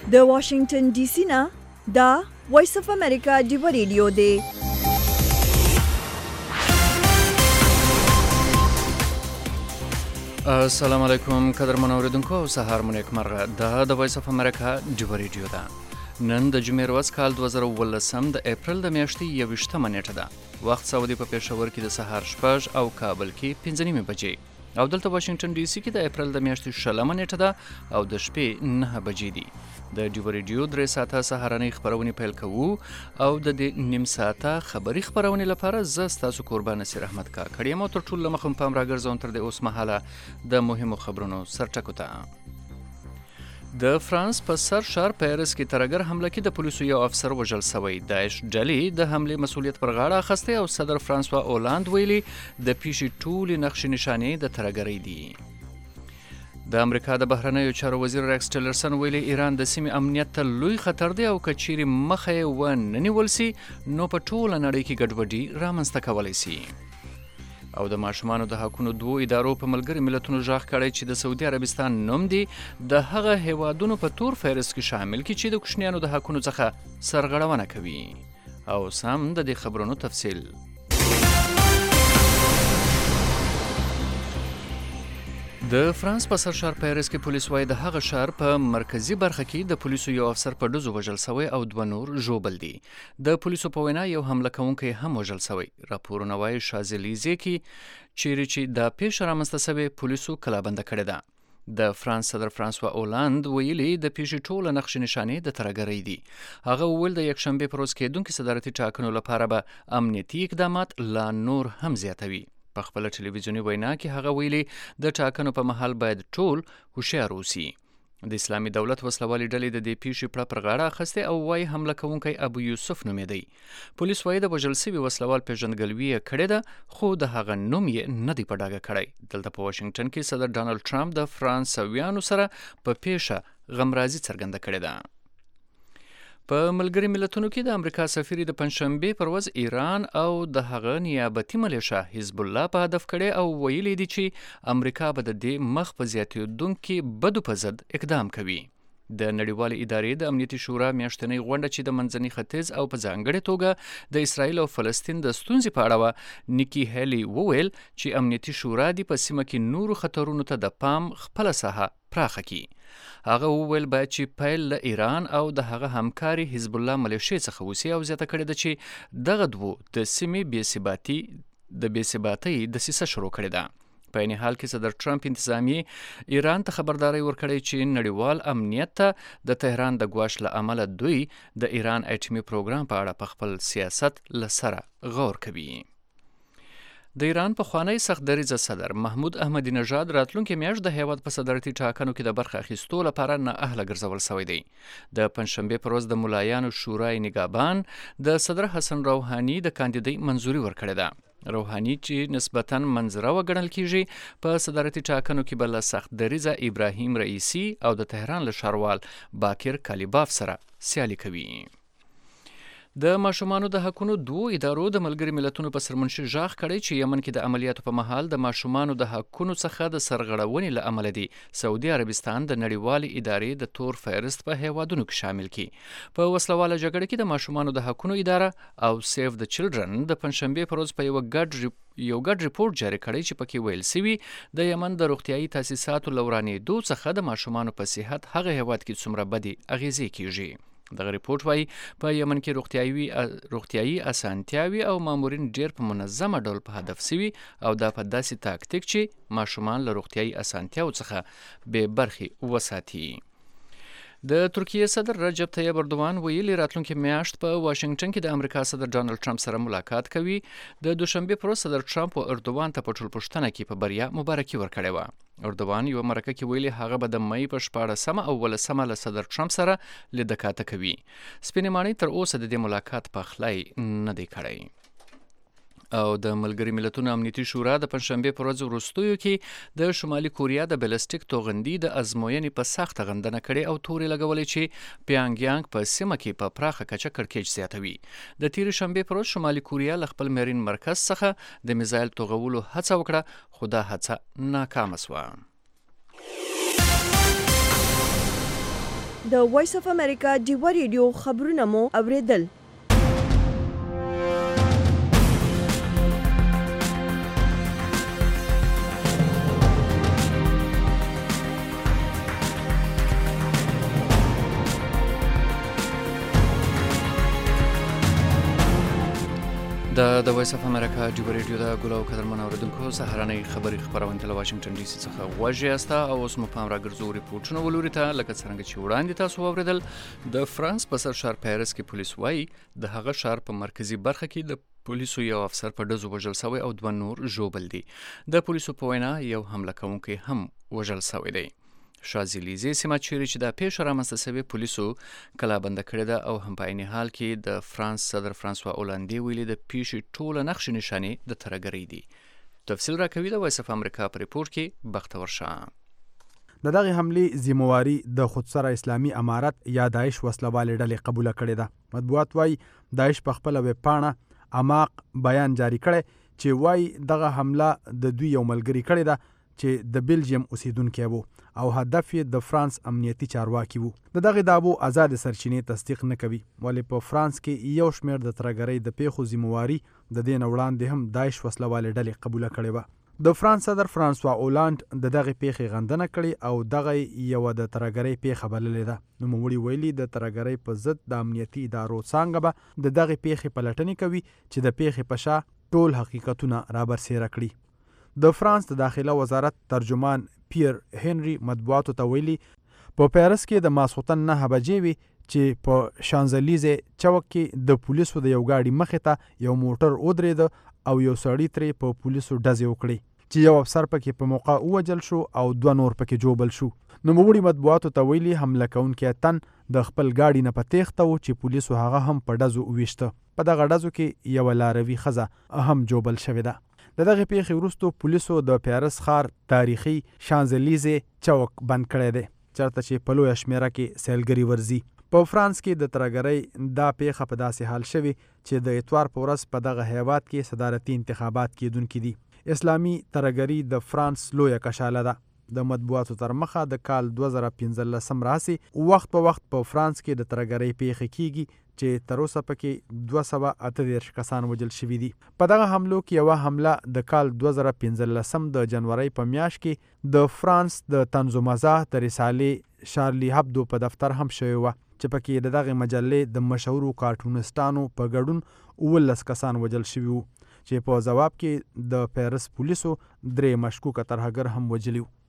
د واشنگټن ډي سي نه دا وایس اف امریکا دی ریډیو دی. السلام علیکم قدرمن اوریدونکو او سهار مو نیکمرغه. دا د وایس اف امریکا دی ریډیو ده. نن د جمعې ورځ کال 2019 د اپریل د میاشتې 21 نیټه ده. وخت سعودي په پېښور کې د سهار 6 او کابل کې 5 بجې او دلته واشنگټن ډي سي کې د اپریل د میاشتې 16 نیټه ده او د شپې 9 بجې دي. د ډیو ریډیو 3 ساعته سهارنۍ خبرونه پیل کوو او د دې نیم ساعته خبري خبرونه لپاره زه ستاسو قربان نصیر احمد کاکړ یم. تر ټولو مخم پام راګرځوم تر د اوس مهاله د مهمو خبرونو سرټکو ته. د فرانس په سر شهر پیرس کې ترګر حمله کې د پولیسو یو افسر وژل شوی. داعش ډلې د حملې مسؤلیت پر غاړه اخیستی او صدر فرانسوا اولاند ویلي د پیښې ټولې نقشې نشانې د ترګرۍ دي. د امریکا د بهرنیو چارو وزیر ریکس ټیلرسن ویلي ایران د سیمې امنیت ته لوی خطر دی او که چیرې مخه یې ونه نیول سي نو په ټوله نړۍ کې ګډوډي رامنځته کولی سي. او د ماشومانو د حقونو 2 ادارو په ملګري ملتونو ژغ کړی چې د سعودي عربستان نوم دی د هغه هیوادونو په تور فهرست کې شامل کی چې د کوچنیانو د حقونو څخه سرغړونه کوي. او سم د دې خبرونو تفصیل. د فرانس په سر شهر پیرس کې پولیس وايي د هغه شهر په مرکزی برخه کې د پولیسو یو افسر په ډزو وژل شوی او 2 نور ژوبل دي. د پولیسو په وینا یو حمله کوونکی هم وژل شوی. راپورونه وايي شازلیزې کې چیرې چې د پیښه رامنځته شوې پولیسو کلابنده کړې ده. د فرانس صدر فرانسوا اولاند ویلي د پیښې ټوله نقشې نشانې د ترګرۍ دي. هغه وویل د یکشنبې په ورځ کېدونکو صدارتي ټاکنو لپاره به امنیتي اقدامات لا نور هم زیاتوي. په خپل ټلویزیونی وینا کې هغه ویلي د ټاکنو په محل باید ټول هوښیار اوسي. د اسلامي دولت وسلوالې ډلې د دې پیښې پړه پر غاړه اخیستې او وايي حمله کوونکی ابو یوسف نومېدی. پولیس وايي د وژل شوي وسلوال پیژندګلوي یې کړې ده خو د هغه نوم یې نه دی په ډاګه کړی. دلته په واشنګټن کې صدر ډانلډ ټرمپ د فرانسویانو سره په پیښه غمرازي څرګنده کړې ده. په ملګري ملتونو کې د امریکا سفیر د پنځشنبې پر ورځ ایران او د هغه نیابتي ملیشه حزب الله په هدف کړي او ویلي دي چې امریکا به د دې مخ په زیاتېدونکي بدو په ضد اقدام کوي. د نړیوالې ادارې د امنیتي شورا میاشتنۍ غونډه چې د منځني ختیځ او په ځانګړې توګه د اسرائیل او فلسطین د ستونزې په اړه نیکی هیلی وویل چې امنیتي شورا دی په سیمه کې نورو خطرونو ته د پام خپل ساحه پراخه کړي. هغه وویل باید چې پیل له ایران او د هغه همکاري حزب الله ملیشې څخه وسی او زیاته کړې ده چې دغه دوه د سیمې بې ثباتۍ دسیسه شروع کړې ده. په عین حال کې صدر ټرمپ انتظامیې ایران ته خبرداری ورکړی چې نړیوال امنیت ته د تهران د ګواښ له امله دوی د ایران اټومي پروګرام په اړه په خپل سیاست له سره غور کوي. د ایران پخوانی سخت دریځه صدر محمود احمدی نژاد راتلونکي میاشت د هیواد په صدارتي ټاکنو کې د برخه اخیستو لپاره نااهله ګرځول شوی دی. د پنځشنبې پر ورځ د ملایانو شورای نگهبان د صدر حسن روحاني د کاندیدۍ منظوري ورکړې ده. روحاني چې نسبتاً منځره وګڼل کیږي په صدارتي ټاکنو کې بل سخت دریځه ابراهیم رئیسی او د تهران له ښاروال باکر کالیباف سره سیالي کوي. د ماشومانو د حقونو 2 ادارو د ملګري ملتونو په سرمنشي ژغ کړی چې یمن کې د عملیاتو په محل د ماشومانو د حقونو څخه د سرغړونې له امله دی سعودي عربستان د نړیوالې ادارې د تور فهرست په هیوادونو کې شامل کی. په وسلواله جګړه کې د ماشومانو د حقونو اداره او سیف د چلډرن د پنځشنبې پر ورځ په یو ګډ ریپورت جاری کړی چې پکې ویل سوي د یمن د روغتیايي تاسیساتو لورانېدو څخه د ماشومانو په صحت هغه هیواد کې څومره بدې اغیزې کیږي. دغه ریپورت وايي په یمن کې روغتیايي اسانتیاوي او مامورین ډیر په منظمه ډول په هدف سوي او دا په داسې تاکتیک چې ماشومان له روغتیايي اسانتیاو څخه بې برخې وساتي. د ترکیه صدر رجب طیب اردوغان ویلي راتلونکي میاشت په واشنګټن کې د امریکا صدر ډانلډ ټرمپ سره ملاقات کوي. د دوشنبه پر ورځ صدر ټرمپ او اردوغان ته په ټولپوښتنه کې په بریا مبارکي ورکړې وه. اردوغان یو مرکه کې ویلي هغه به د مې په 14 او 18 له صدر ټرمپ سره لیدکاته کوي. سپینې ماڼۍ تر اوسه د دې ملاقات پخلی نه دی کړی. او د ملګري ملتونو امنیتي شورا د پنځشنبې پر ورځ وروستیو کې د شمالي کوریا د بلستیک توغندي د ازموینې په سخته غندنه کړې او تورې لګولې چې پیانګیانګ په سیمه کې په پراخه کچه کړکېچ زیاتوي. د تیرې شنبې پر ورځ شمالي کوریا له خپل میرین مرکز څخه د میزایل توغولو هڅه وکړه خو دا هڅه ناکامه شوه. د وایس اف امریکا ډیوا ریډیو خبرونه مو اوریدل. د وایس اف امریکا ډیوا ریډیو د ګلو قدرمن اوریدونکو سهارنۍ خبري خبرونه د واشنگټن ډي سي څخه واژې استا او اوس مو پام راګرځو ریپورتونه ولوري ته لکه څنګه چې وړاندې تاسو اوریدل د فرانس په سر شهر پیرس کې پولیس وایي د هغه شهر په مرکزی برخه کې د پولیسو یو افسر په ډزو وژل شوی او 2 نور ژوبل دي. د پولیسو په وینا یو حمله کوونکی هم وژل شوی دی. شازلیزه سیمه چیرې چې د پیښه رامنځته شوې پولیسو کلابند کړې ده او هم په عین حال کې د فرانس صدر فرانسوا اولاندي ویلي د پیښې ټوله نقش نشانه د ترګری دي. تفصیل راکوي د وایس اف امریکا په ریپورت کې بختور شاه. د دغه حملې ذمہواری د خودسره اسلامي امارت یا داعش وسلوالې ډلې قبول کړې ده. مطبوعات وايي داعش په خپل ویب پاڼه اماق بیان جاری کړی چې وايي دغه حمله د دوی یو ملګری کړی ده چې د بلجیم اوسیدونکی وو او هدف یې د فرانس امنیتي چارواکي وو. د دغه دعوو آزاد سرچینې تصدیق نه کوي ولې په فرانس کې یو شمېر د ترګرۍ د پیښو ذمہواری د دې نه وړاندې هم داعش وسلوالې ډلې قبول کړې وه. د فرانس صدر فرانسوا اولاند د دغه پیښې غندنه کړې او دغه یو د ترګرۍ پیښه بللې ده. نوموړي ویلي د ترګرۍ په ضد د امنیتي ادارو څنګه به د دغه پیښې پلټنې کوي چې د پیښې په شا ټول حقیقتونه رابرسېره کړي. د فرانس د داخله وزارت ترجمان پیر هنری مطبوعاتو ته ویلي په پیرس کې د ماسخوتن 9 بجې وي چې په شانزلیزه چوک کې د پولیسو د یو گاډي مخې ته یو موټر ودرېد او یو سړی ترې په پولیسو ډزې وکړې چې یو افسر پکې په موقع ووجل شو او 2 نور پکې جوبل شو. نوموړي مطبوعاتو ته ویلي حمله کوونکی تن د خپل گاډي نه په تېښته و چې پولیسو هغه هم په ډزو وویشته. په دغه ډزو کې یو لاروي ښځه هم جوبل شوې ده. د دغه پیښې وروسته پولیسو د پیرس ښار تاریخي شانزلیزه چوک بند کړی دی چېرته چې په لویه شمېره کې سیلګري ورځي. په فرانس کې د ترګرۍ دا پیښه په داسې حال شوې چې د اتوار په ورځ په دغه هیواد کې صدارتي انتخابات کېدونکي دي. اسلامي ترګري د فرانس لویه کشاله ده. د مطبوعاتو تر مخه د کال 2015 راسي وخت په وخت په فرانس کې د ترګرۍ پیښې کیږي چې تر اوسه پکې 238 کسان وژل شوي دي. په دغه حملو کې یوه حمله د کال 2015 د جنورۍ په میاشت کې د فرانس د طنز و مزاح د رسالې شارلی هبدو په دفتر هم شوې وه چې پکې د دغه مجلې د مشهورو کارټونستانو په ګډون 19 کسان وژل شوي وو چې په ځواب کې د پیرس پولیسو 3 مشکوکه ترهګر هم وژلي وو.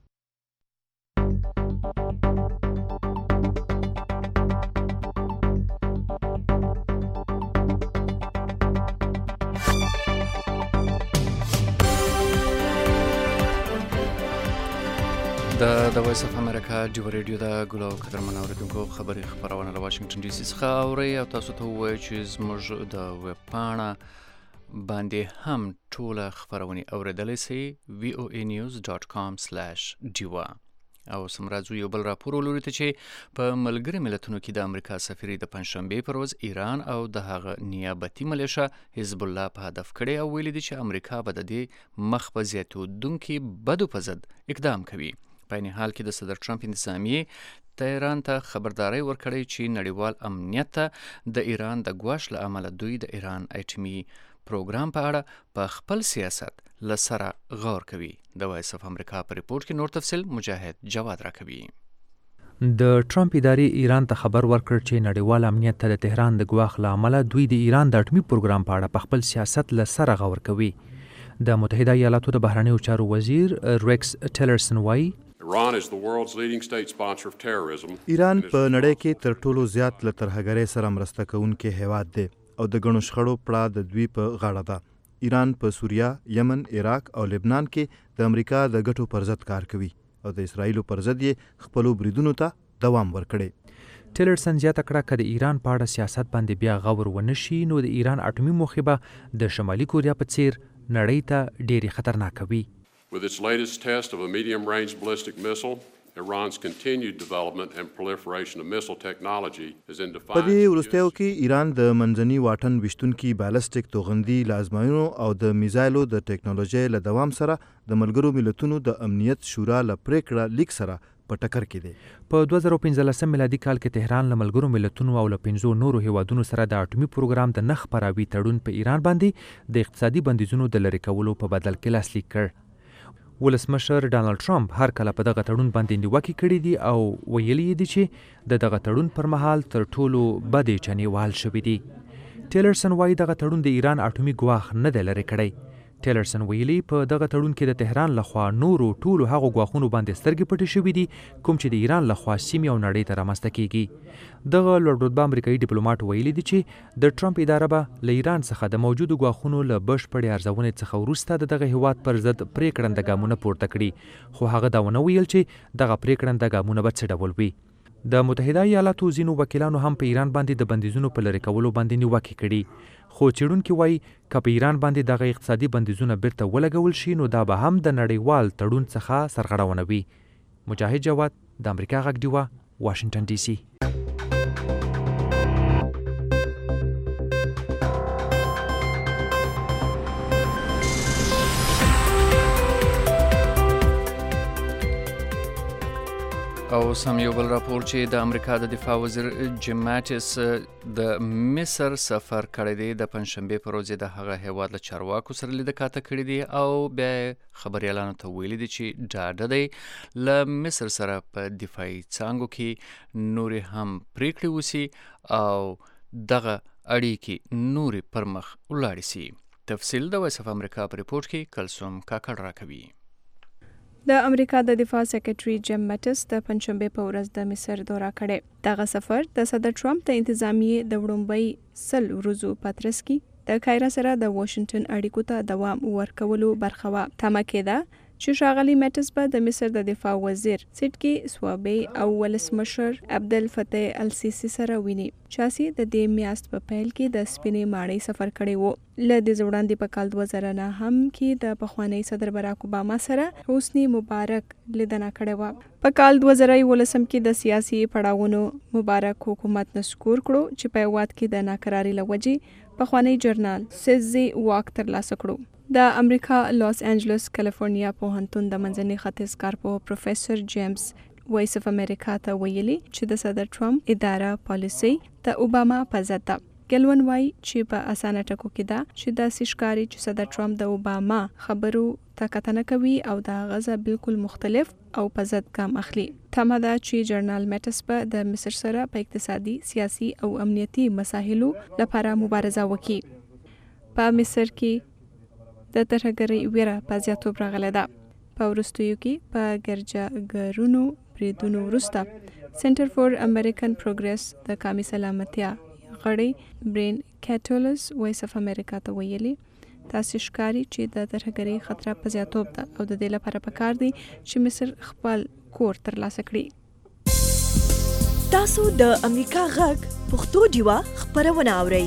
د وایس اف امریکا ډیوا ریډیو د ګلو قدرمن اوریدونکو خبري خبرونه له واشنگټن ډي سي څخه اوري او تاسو ته وایي چې زموږ د ویب پاڼه باندې هم ټوله خبرونه اوریدلای شئ voanews.com/diva. او سمراځو یو بل راپور ولوري ته چې په ملګری ملتونو کې د امریکا سفیر د پنځشنبه پر ورځ ایران او د هغه نیابتي ملیشه حزب الله په هدف کړي او ویلي دي چې امریکا به د دې مخ په زیاتېدونکي بدو په ضد اقدام کوي. په عین حال کې د صدر ټرمپ انتظامیې تهران ته خبرداري ورکړې چې نړیوال امنیت ته د ایران د ګواښ له امله دوی د ایران اټومي پروګرام په اړه په خپل سیاست له سره غور کوي. د وایس اف امریکا په ریپورت کې نور تفصیل مجاهد جواد راکوي. د ټرمپ ادارې ایران ته خبر ورکړ چې نړیوال امنیت ته د تهران د ګواښ له امله دوی د ایران د اټومي پروګرام په اړه په خپل سیاست له سره غور کوي. د متحده ایالاتو د بهرنیو چارو وزیر ریکس ټیلرسن وایي Iran is the world's leading state sponsor of terrorism. ایران په نړۍ کې تر ټولو زیات له ترهګرۍ سره مرسته کوونکی هیواد دی او د ګڼو شخړو پړه د دوی په غاړه ده. ایران په سوریه، یمن، عراق او لبنان کې د امریکا د ګټو پر ضد کار کوي او د اسرایلو پر ضد یې خپلو بریدونو ته دوام ورکړي. ټیلرسن زیاته کړه که د ایران په اړه سیاست باندې بیا غور ونه شي نو د ایران اټومي موخې به د شمالي کوریا په څیر نړۍ ته ډېرې خطرناکه وي. With its latest test of a medium-range ballistic missile, Iran's continued development and proliferation of missile technology is in defiance. په دې وروستیو کې ایران د منځني واټن ویشتونکي بالستیک توغندي له ازموینو او د میزایلو د ټیکنالوژۍ له دوام سره د ملګرو ملتونو د امنیت شورا له پریکړه لیک سره په ټکر کې دی. په 2015 میلادي کال کې تهران له ملګرو ملتونو او له 5 نورو هیوادونو سره د اټومي پروګرام د نه خپراوي تړون په ایران باندې د اقتصادي بندیزونو د لرې کولو په بدل کې لاسلیک کړ. ولسمشر ډانلډ ټرمپ هر کله په دغه تړون باندې نیوکې کړې دي او ویلي دي چې د دغه تړون پر مهال تر ټولو بدې چنې وال شوي دي. ټیلرسن وایي دغه تړون د ایران اټومي ګواښ نه دی لرې کړی. ټیلرسن ویلي په دغه تړون کې د تهران لخوا نورو ټولو هغو ګواښونو باندې سترګې پټې شوي دي کوم چې د ایران لخوا سیمې او نړۍ ته رامنځته کیږي. دغه لوړ رتبه امریکایي ډیپلوماټ ویلي دي چې د ټرمپ اداره به له ایران څخه د موجودو ګواښونو له بشپړې ارزونې څخه وروسته د دغه هیواد پر ضد پرېکړنده ګامونه پورته کړي، خو هغه دا ونه ویل چې دغه پرېکړنده ګامونه به څه ډول وي. د متحده ایالاتو ځینو وکیلانو هم په ایران باندې د بندیزونو په لرې کولو باندې نیوکې کړي، خو څېړونکي وایي که په ایران باندې دغه اقتصادي بندیزونه بیرته ولګول شي نو دا به هم د نړیوال تړون څخه سرغړونه وي. مجاهد جواد، د امریکا غږ ډیوه، واشنگټن ډي سي. او سم یو بل راپور چې د امریکا د دفاع وزیر جیم ماټس د مصر سفر کړی دی، د پنځشنبې په ورځ د هغه هیواد له چارواکو سره لیده کاته کړی دی او بیا خبریالانو ته ویلي دي چې ډاډه دی له مصر سره په دفاعي څانګو کې نورې هم پریکړې وسی او دغه اړیکې نورې پر مخ ولاړې سي. تفصیل د وایس اف امریکا په ریپورت کې کلثوم کاکړ راکوي. د امریکا د دفاع سیکریټري جیم ماټس د پنځشنبې په ورځ د مصر دوره کړې. دغه سفر د صدر ټرمپ د انتظامیې د وړومبۍ 100 ورځو پاترس کې د کایرا سره د واشنگټن اړیکو ته دوام ورکولو برخه وه. تمه کېده چې ښاغلي ماټس به د مصر د دفاع وزیر سیټکي سوابی او ولسمشر عبدالفتاح السیسی سره ویني. چاسي د دې میاشت په پیل کې د سپینې ماڼۍ سفر کړی وو. له دې وړاندې په کال 2009 کې د پخوانی صدر باراک اوباما سره حسنی مبارک لیدنه کړې وه. په کال 2018 کې د سیاسي پړاوونو مبارک حکومت نسکور کړو چې په هیواد کې د ناکرارۍ له وجې پخوانی جرنال سیزي واک ترلاسه کړو. د امریکا لاس انجلس کالیفورنیا پوهنتون د منځني ختیځ کارپوه پروفیسور جیمز وایس اف امریکا ته ویلي چې د صدر ټرمپ اداره پالیسي د اوباما په ضد ده. ګلون وایي چې په اسانه ټکو کې ده چې د سیشکاري چې صدر ټرمپ د اوباما خبرو ته کتنه کوي او د غزه بالکل مختلف او په ضد ګام اخلي. تمه ده چې جرنال ماټس په د مصر سره په اقتصادي، سیاسي او امنیتي مسایلو لپاره مبارزه وکړي. په مصر کې د ترهګرۍ ویره په زیاتوب راغله ده. په وروستیو کې په ګرجاګرونو بریدونو وروسته سنټر فور امریکن پروګرس د قومي سلامتیا غړی برین کیټولس وایس اف امریکا ته ویلي تاسو ښکاري چې د ترهګرۍ خطر په زیاتوب ده او د دې لپاره پکار دی چې مصر خپل کور ترلاسه کړي. تاسو د امریکا غږ پښتو ډیوه خبرونه اورئ.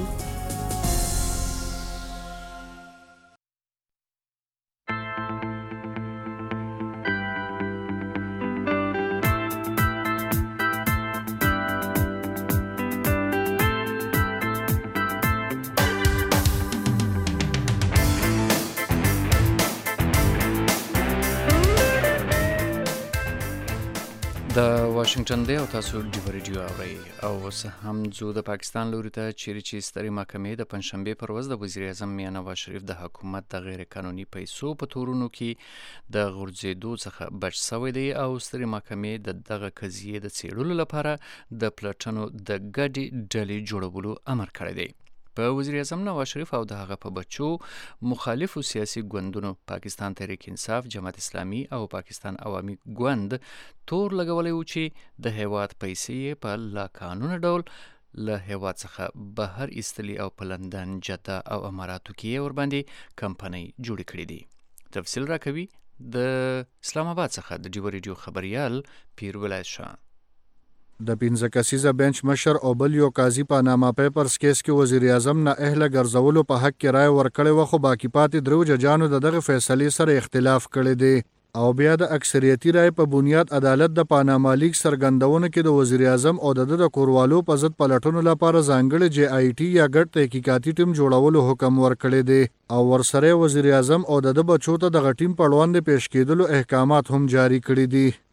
د واشنگټن دی او تاسو ډیو ریډیو اورئ. او اوس هم ځو د پاکستان لوري ته چیرې چې سترې محکمې د پنځشنبې پر ورځ د وزیر اعظم میاں نواز شریف د حکومت د غیر قانوني پیسو په تورونو کې د غورځېدو څخه بچ شوی دی او سترې محکمې د دغه قضیې د څېړلو لپاره د پلټنو د ګډې ډلې جوړولو امر کړی دی. په وزیر اعظم نواز شریف او د هغه په بچو مخالفو سیاسي ګوندونو پاکستان تحریک انصاف، جماعت اسلامي او پاکستان عوامي ګوند تور لګولی و چې د هیواد پیسې په لا قانونه ډول له هیواد څخه بهر ایستلي او په لندن، جده او اماراتو کې ورباندې کمپنۍ جوړې کړې دي. تفصیل راکوي د اسلام آباد څخه د ډیو ریډیو خبریال پیر ولایت شاه. د 15 کسیزه بنچ مشر او بل یو قاضي پاناما پیپرز کیس کې وزیر اعظم نه اهله ګرځولو په حق کې رائے ورکړې و، خو باقی پاتې درو ججانو دغه فیصلې سره اختلاف کړی دی او بیا د اکثریتي رائے په بنیاد عدالت د پاناما لیک سرګندونه کې د وزیر اعظم او د کوروالو په ضد پلټنو لپاره ځانګړي جی آی ټي یا ګډ تحقیقاتي ټیم جوړولو حکم ورکړی دی او ورسره وزیر اعظم او د بچو ته د ټیم په وړاندې پیش کېدلو احکامات هم جاری کړی دي.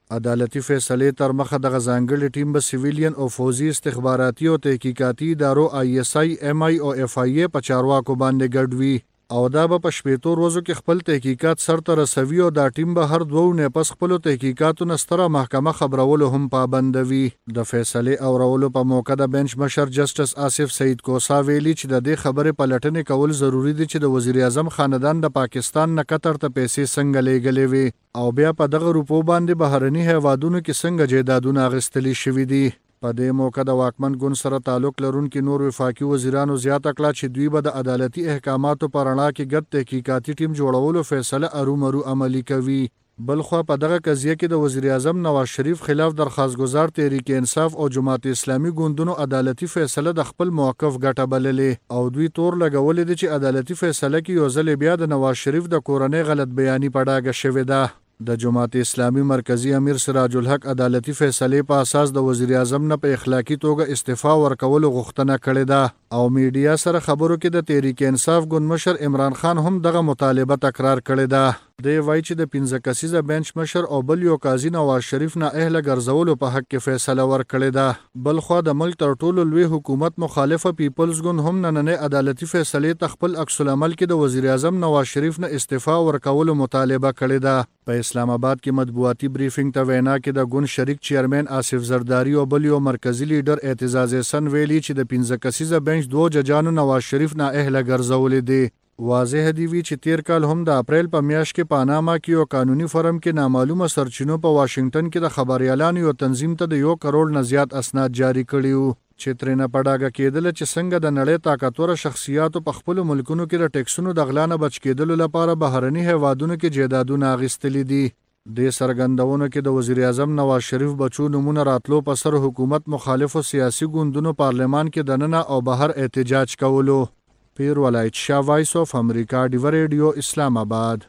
عدالتي فیصلې تر مخه د ځانګړي ټیم به سیویلین او فوزي استخباراتي او تحقیقاتي ادارو ISI MI او FIA په چارواکو باندې ګډ وي او دا به په شپېتو ورځو کې خپل تحقیقات سرته رسوي او دا ټیم به هر 2 نه پس خپل تحقیقاتو نستره محکمه خبرولو هم پابندوي. د فیصلې اورولو په موقع د بنچ مشر جسټس آصف سعید کوسا ویلي چې د دې خبرې پلټنې کول ضروری دي چې د وزیر اعظم خاندان د پاکستان نه قطر ته پیسې څنګه لیږلې وي او بیا په دغه روپو باندې بهرني هیوادونو کې څنګه جایدادونه اخیستلي شوي دي. په دې موقع د واکمن ګوند سره تعلق لرونکي نور وفاقي وزیرانو زیاته کړه چې دوی به د عدالتي احکاماتو په رڼا کې ګډ تحقیقاتي ټیم جوړولو فیصله ارومرو عملي کوي. بلخوا په دغه قضیه کې د وزیر اعظم نواز شریف خلاف درخواست گزار تحریک انصاف او جماعت اسلامي ګوندونو عدالتي فیصله د خپل موقف ګټه بللې او دوی تور لګولې دي چې عدالتي فیصله کې یو ځل بیا د نواز شریف د کورنۍ غلط بیاني په ډاګه شوې ده. د جماعت اسلامي مرکزی امیر سراج الحق عدالتي فیصلې په اساس د وزیر اعظم نه په اخلاقی توګه استعفا ورکولو غوښتنه کړې ده او میډیا سره خبرو کې د تحریک انصاف ګوند مشر عمران خان هم دغه مطالبه تکرار کړې ده. دی وایي چې د 15 کسیزه بنچ مشر او بل یو قاضي نواز شریف نه اهله ګرځولو په حق کې فیصله ورکړې ده. بلخوا د ملک تر ټولو لوی حکومت مخالفه پیپلز ګوند هم نننې عدالتي فیصلې ته خپل عکس العمل کې د وزیر اعظم نواز شریف نه استعفا ورکولو مطالبه کړې ده. په اسلام آباد کې مطبوعاتي بریفینګ ته وینا کې د ګوند شریک چیرمن آصف زرداری او بل یو مرکزی لیډر اعتزاز احسن ویلي چې د 15 کسیزه بنچ 2 ججانو نواز شریف نه اهله ګرځولې دي. واضح دی وی چې تیر کال هم د اپریل په میاشت کې پاناما کې یو قانوني فرم کې نامعلومه سرچینو په واشنگټن کې د خبريالانو یو تنظیم ته د 1 کروڑ نه زیات اسناد جاری کړي وو چې ترنه پډاګه کېدل چې څنګه د نړۍ طاقتور شخصیاتو په خپل ملکونو کې د ټیکسونو د غلانه بچ کېدلو لپاره بهرني هیوادونو کې جیدادونه اغستلې دي. د سرګندونو کې د وزیر اعظم نواز شریف بچو نمونه راتلو په سر حکومت مخالفو سیاسي ګوندونو پارلمان کې دننه او بهر احتجاج کولو. پیر ولایت شاه وایس اف امریکا ډیو ریډیو اسلام آباد.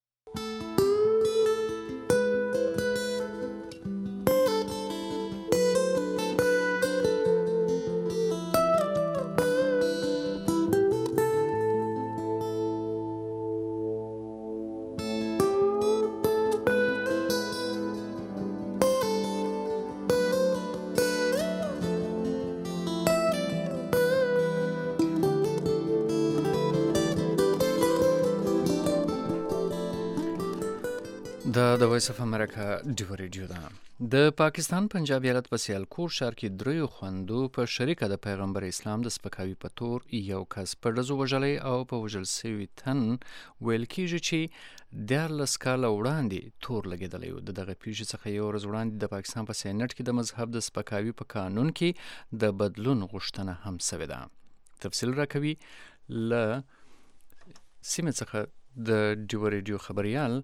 د وایس اف امریکا ډیو ریډیو ده. د پاکستان پنجاب ایالت په سیالکوټ ښار کې دریو خوندو په شریکه د پیغمبر اسلام د سپکاوي په تور یو کس په ډزو وژلی او په وژل سوي تن ویل کېږي چې 14 کاله وړاندې تور لګېدلی و. د دغه پیښې څخه یو ورځ وړاندې د پاکستان په سینټ کې د مذهب د سپکاوي په قانون کې د بدلون غوښتنه هم سوې ده. تفصیل راکوي له سیمې څخه د ډیو ریډیو خبریال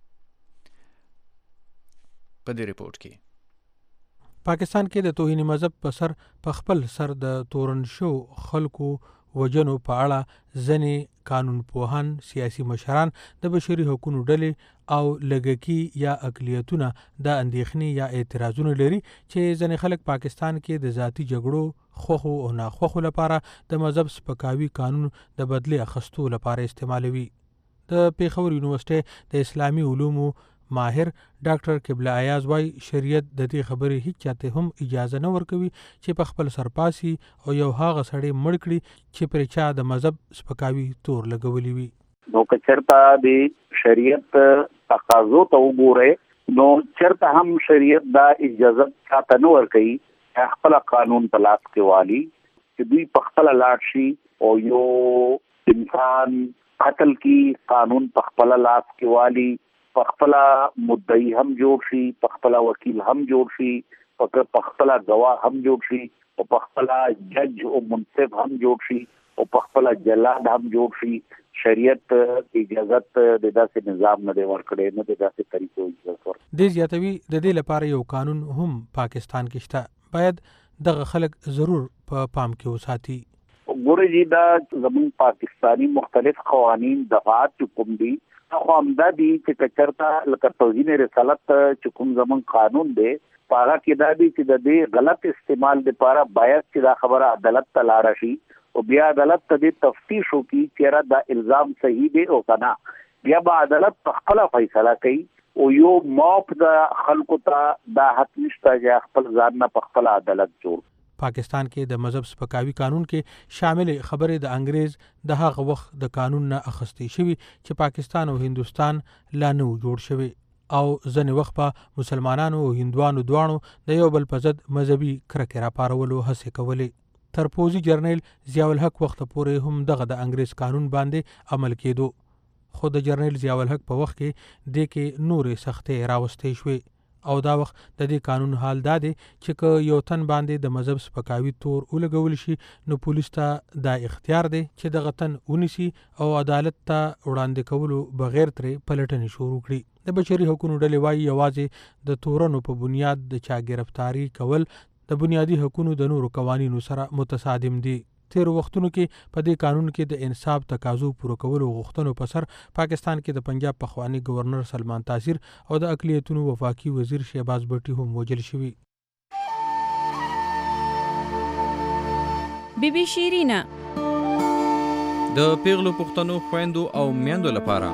په دې ریپورت کې. پاکستان کې د توهین مذهب په سر په خپل سر د تورن شو خلکو وجنو په اړه ځنې قانون پوهان، سیاسي مشران، د بشري حقوقو ډلې او لږکي یا اقلیتونه د اندېښنې یا اعتراضونه لري چې ځنې خلک پاکستان کې د ذاتي جګړو خوخو او ناخوخو لپاره د مذهب سپکاوي قانون د بدلې اخستو لپاره استعمالوي. د پیښور یونیورسيټي د اسلامي علومو ماهر ډاکټر قبله ایاز وايي شریعت د دې خبرې هیڅ چاته هم اجازه نه ورکوي چې په خپل سرپاسي او یو هغه سړی مړ کړي چې پر چا د مذهب سپکاوي تور لګولي وي. نو که چرته د شریعت تقاضو ته وګوره نو چرته هم شریعت دا اجازه چاته نه ورکوي خپل قانون په لاس کې والی چې دوی په خپل لاړ شي او یو انسان قتل کی قانون په خپل لاس کې والی پخپلا مدعی هم جوړ شي، پخپلا وکیل هم جوړ شي، پخپلا گواه هم جوړ شي او پخپلا جج او منصف هم جوړ شي او پخپلا جلاد هم جوړ شي. شریعت اجازت د داسې نظام نه دی ورکړی، نه د داسې طریقو اجازت ورکړي. دې زیاتوي د دې لپاره یو قانون هم پاکستان کې شته، باید دغه خلک ضرور په پام کې وساتي. ګورې جی دا زمون پاکستانی مختلف قوانین دفعات کوم دي خو همدا دي چې کچرتا لکه توهین رسالت چې کوم زمون قانون دی پاره کې دا دي چې د دې غلط استعمال لپاره باید چې دا خبره عدالت ته لاړه شي او بیا عدالت ته تفتیش وکړي چې دا الزام صحیح دی او کنه. بیا به عدالت په خپل فیصله کوي او یو موف د خلکو ته دا حق نشته چې خپل ځان نه په خپل عدالت جوړ. پاکستان کې د مذهب سپکاوي قانون کې شامل خبرې د انګریز د هغه وخت د قانون نه اخستې شوي چې پاکستان او هندوستان لا نه جوړ شوي او ځنې وخت په مسلمانانو او هندوانو دواړو د یو بل په ضد مذهبي کرکې راپارولو هڅې کولې. تر پوځي جرنیل ضیاء الحق وخت پورې هم دغه د انګریز قانون باندې عمل کېدو، خو د جرنیل ضیاء الحق په وخت کې د کې نورې سختۍ راوستې شوې او دا وخت د دې قانون حال دا دی چې که یو تن باندې د مذهب سپکاوي تور ولګول شي نو پولیس ته دا اختیار دی چې دغه تن ونیسي او عدالت ته وړاندې کولو بغیر ترې پلټنې شروع کړي. د بشري حقوقو ډلې وایي یوازې د تورنو په بنیاد د چا ګرفتاری کول د بنیادي حقوقو د نورو قوانینو سره متصادم دي. تیر وختونو کې په دې قانون کې د انصاف تقاضو پوره کولو غوښتنو په سر پاکستان کې د پنجاب پخوانی گورنر سلمان تاثیر او د اقلیتونو وفاقي وزیر شهباز بټي هم وژل شوي. بیبي شیرینا د پیغلو پښتنو خويندو او میندو لپاره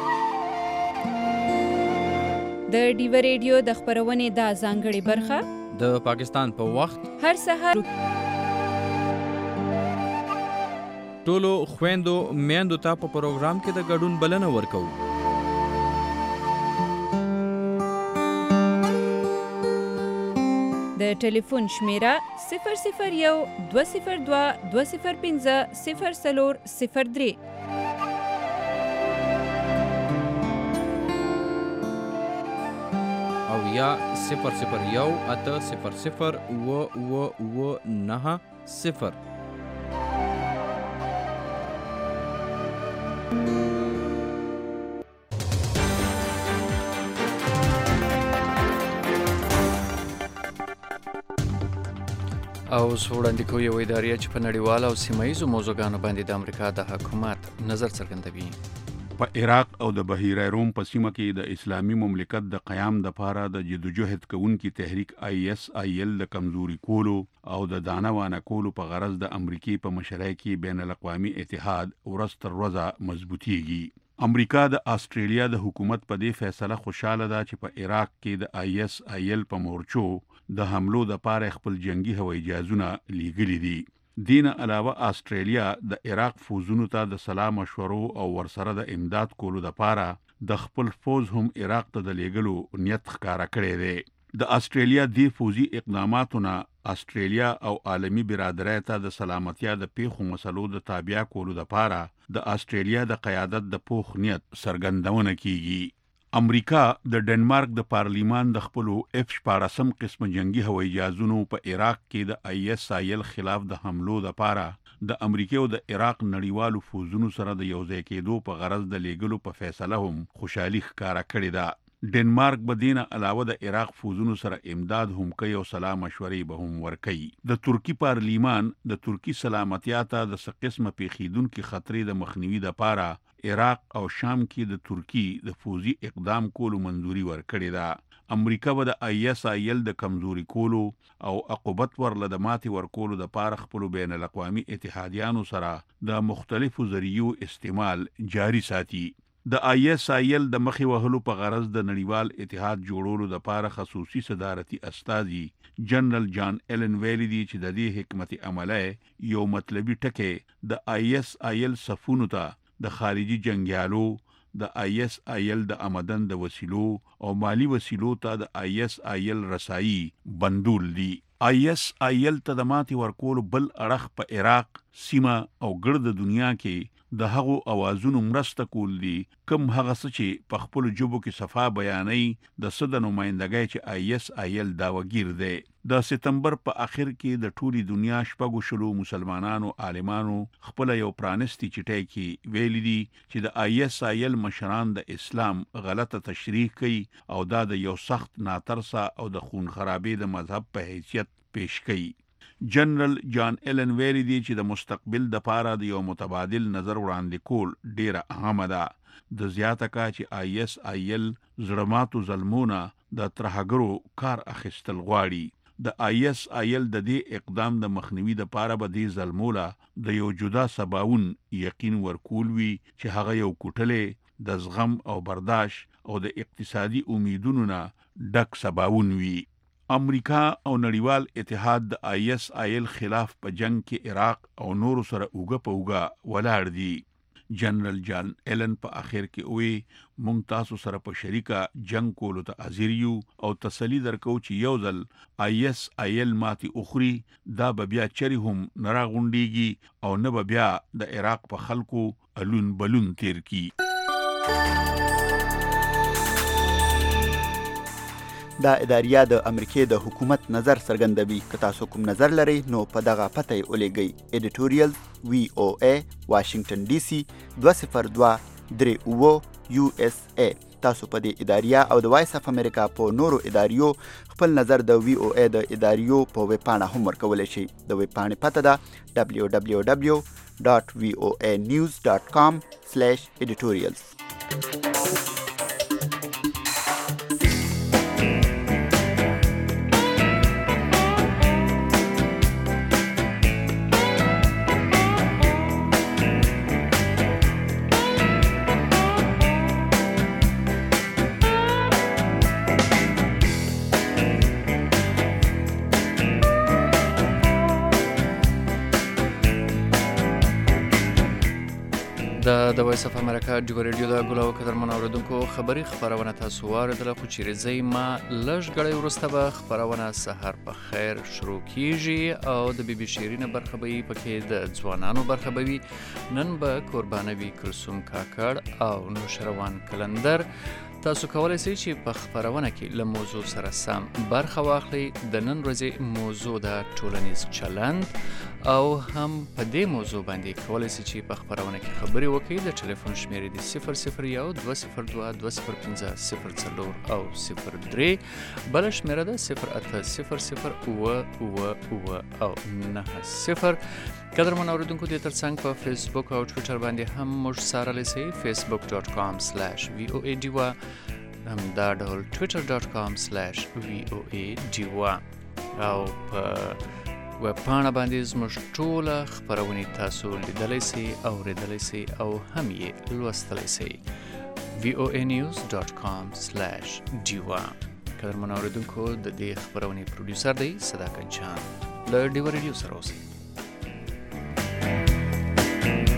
د ډیو ریډیو د خبرونې دا ځانګړې برخه د پاکستان په وخت هر سحر ټولو خويندو میندو ته په پروګرام کې د ګډون بلنه ورکو. د ټلیفون شمیره 001 202 205 0403 او یا 001 800 990. او وړاندې کوي یو ادارې چې په نړیوال او سیمایي موضوعګانو باندې د امریکا د حکومت نظر څرګندوي. په عراق او د بحیره روم په سیمه کې د اسلامي مملکت د قیام لپاره د جدوجہد کوونکي تحریک ISIL د کمزوري کولو او د دانوانه کولو په غرض د امریکای په مشرۍ کې بین الاقوامي اتحاد ورځ تر ورځې مضبوطیږي. امریکا د استرالیا د حکومت په دې فیصله خوشاله ده چې په عراق کې د ISIL په مورچو د حملو د پاره خپل جنگي هوایي جهازونه لیږلي دي. دین علاوه استرالیا د عراق فوزونو ته د سلام مشورو او ورسره د امداد کولو د پاره د خپل فوز هم عراق ته د لیږلو نیت ښکارا کړی دی. د استرالیا دی فوزي اقداماتونه استرالیا او عالمی برادرۍ ته د سلامتیا د پیښو مسلو د تابع کولو د پاره د استرالیا د قیادت د پوخ نیت څرګندونه کیږي. امریکا د ډنمارک د پارلیمان د خپل F-14 قسم جنگي هوایي جهازونو په عراق کې د ISIL خلاف د حملو د پاره د امریکا او د عراق نړیوالو فوزونو سره د یوځای کېدو په غرض د لیږلو په فیصله هم خوشحالي ښکارا کړې ده. ډنمارک به دینه علاوه د عراق فوزونو سره امداد هم کوي او سلام مشورې به هم ورکوي. د ترکی پارلیمان د ترکی سلامتیا ته د څه قسمه پیښیدونکو خطرې د مخنیوي د پاره عراق او شام کې د ترکی د فوزي اقدام کولو منځوري ورکړې ده. امریکا به د ISIL د کمزوري کولو او عقوبت ورله د ماتي ورکولو د پاره خپل بین الاقوامي اتحادیانو سره د مختلفو ذریعو استعمال جاری ساتي. د ISIL د مخې وهلو په غرض د نړیوال اتحاد جوړولو د پاره خصوصي صدارتي استاذي جنرال جان ایلن ویلي دي چې د دې حکمت عمله یو مطلبي ټکي د ISIL صفونو ته د خارجي جنگیالو د ISIL د آمدن د وسیلو او مالی وسیلو ته د ISIL رسایي بندول دي. ISIL ته د ماتي ورکول بل اړخ په عراق سیمه او ګرد دنیا کې د هغو اوازونو مرسته کول دي کم هغه څه چې په خپل جوبو کې صفا بیانې د صد نمائندګۍ چې ISIL داوګیر دی. د سپتمبر په اخر کې د ټولي دنیا شپږو شلو مسلمانانو عالمانو خپل یو پرانستی چټای کې ویل دي چې د ISIL مشران د اسلام غلطه تشریح کوي او دا د یو سخت ناترسه او د خون خرابې د مذهب په حیثیت پیش کوي. جنرال جان ایلن ویلي دي چې د مستقبل د پاره د یو متبادل نظر وړاندې کول ډیره اهمه ده. د زیاته کا چې ISIL زړماتو ظلمونه د ترهګرو کار اخیستل غواړي. د ISIL د دې اقدام د مخنیوي د پاره به دې ظلموله د یو جدا سباون یقین ورکول وي چې هغه یو کوټله د زغم او برداشت او د اقتصادي امیدونو نه ډک سباون وي. امریکا او نړیوال اتحاد د ISIL خلاف په جنگ کې عراق او نورو سره اوګه په اوګه ولاړ دي. جنرال جان ایلن په اخر کې وی مونږ تاسو سره په شریکه جنگ کولو ته حاضر یو او تسلی درکو چې یو ځل ISIL ماتي اخري دا به بیا چری هم نرا غونډيږي او نه به بیا د عراق په خلکو الون بلون تیر کی. دا اداریه د امریکای د حکومت نظر څرګندوي. که تاسو کوم نظر لرئ نو په دغه پته یې ولیږئ. ایډیټوریال VOA واشنگټن DC 20238 USA. تاسو په دې اداریه او د وایس اف امریکا په نورو اداریو خپل نظر د VOA د اداریو په ویب پاڼه هم ورکولی شئ. د ویب پاڼې پته ده www.voanews.com/editorials. د وایس اف امریکا ډیو ریډیو د ګلو قدرمن اوریدونکو خبری خبرونه تاسو واردله خو چیرې زی ما لږ غړی ورسته به خبرونه سحر په خیر شروع کیږي او د بي بي شیرینه برخه به پکې د ځوانانو برخه به نن به قربانوي کلثوم کاکړ او نوشروان کلندر. تاسو کولای شئ چې په خبرونه کې له موضوع سره سم برخه واخلئ. د نن ورځې موضوع د ټولنیز چلند او هم په دې موضوع باندې کولای شئ چې په خبرونه کې خبرې وکړئ. د ټلیفون شمیرې د 001 202 205 04 او 03. بل شمیره ده 08000 او 90. قدرمن اوریدونکو د ترڅنګ په فیسبوک او ټویټر باندې هم موږ سره لسی facebook.com/voa هم دا ډول twitter.com/voa او په ویب پاڼه باندې زموږ ټوله خبرونه تاسو لیدلی سئ او اوریدلی سئ او هم یې لوستلی سئ. voanews.com/diwa. قدرمن اوریدونکو د دې خبرونه پروډوسر دی صداقت جان. له ډیو ریډیو سره اوسئ.